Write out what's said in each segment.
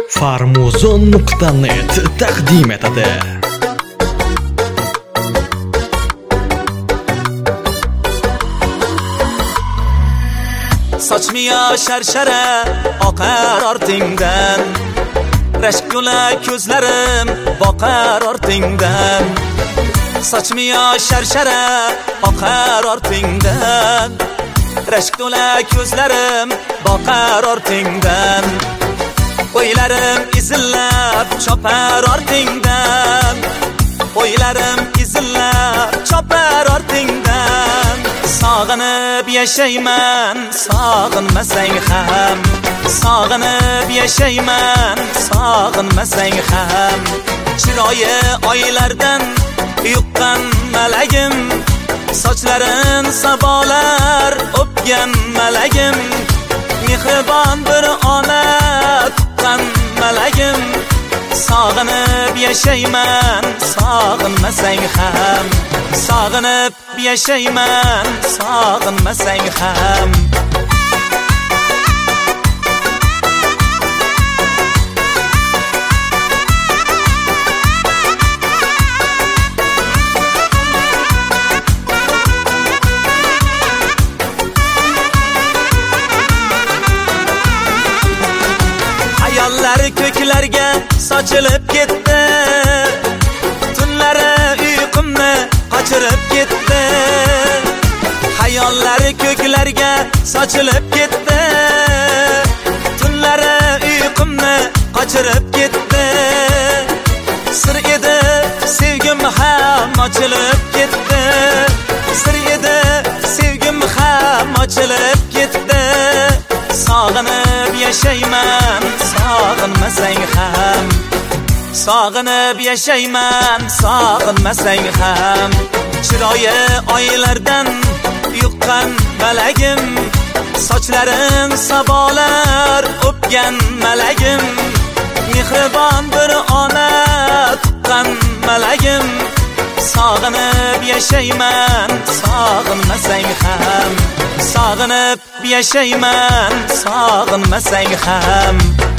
Farmuzon.net taqdim etadi. Sochmiya sharshara oqar ortingdan, rashk to'la ko'zlarim boqar ortingdan. Sochmiya sharshara oqar ortingdan, rashk to'la ko'zlarim boqar ortingdan. O'ylarim izillab chopar ortingdan, o'ylarim izillab chopar ortingdan. Sog'inib yashayman, sog'inmasang ham. Sog'inib yashayman, sog'inmasang ham. Chiroyi oylardan yuqqan malagim, sochlarin sabolar o'pgan malagim. Mehribon bir ona tuqqan malagim. Sog'inib yashayman, sog'inmasang ham. Sog'inib yashayman, sog'inmasang ham. Hayollar ko'klarga sochilib ketdi, tunlari uyqumni qochirib ketdi. Hayollar ko'klarga sochilib ketdi, tunlari uyqumni qochirib ketdi. Sir edi sevgim ham ochilib ketdi, sir edi sevgim ham ochilib ketdi. Sog'inib yashayman, sog'inmasang ham. Sog'inib yashayman, sog'inmasang ham. Chiroyi oylardan yuqqan malagim, sochlarin sabolar o'pgan malagim. Mehribon bir ona tuqqan malagim. Sog'inib yashayman, sog'inmasang ham. Sog'inib yashayman, sog'inmasang ham.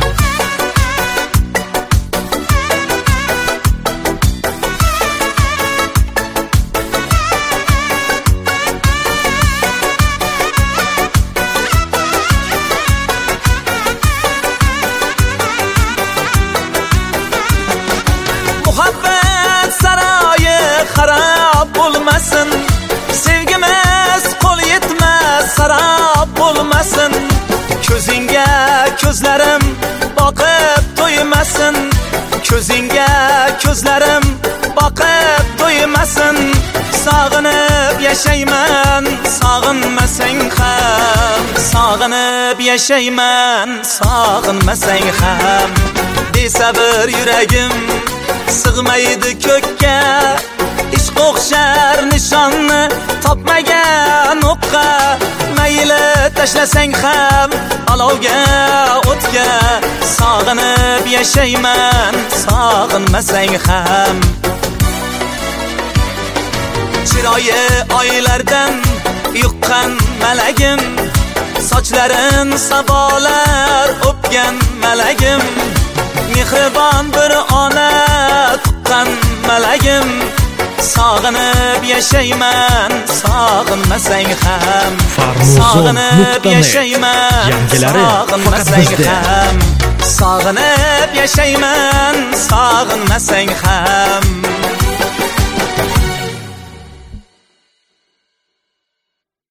Muhabbat saroyi xarob bo'lmasin, sevgimiz qo'l yetmas sarob bo'lmasin. Ko'zingga ko'zlarim boqib to'ymasin, ko'zingga ko'zlarim boqib to'ymasin. Sog'inib yashayman, sog'inmasang ham. Sog'inib yashayman, sog'inmasang ham. Besabr yuragim sig'maydi ko'kka, ishq o'xshar nishonni topmagan o'qqa. Mayli tashlasang ham olovga o'tga. Sog'inib yashayman, sog'inmasang ham. Chiroyi oylardan yuqqan malagim, sochlarin sabolar o'pgan malagim. Mehribon bir ona tuqqan malagim. Sog'inib yashayman, sog'inmasang ham. Sog'inib yashayman, sog'inmasang ham. Sog'inib yashayman, sog'inmasang ham.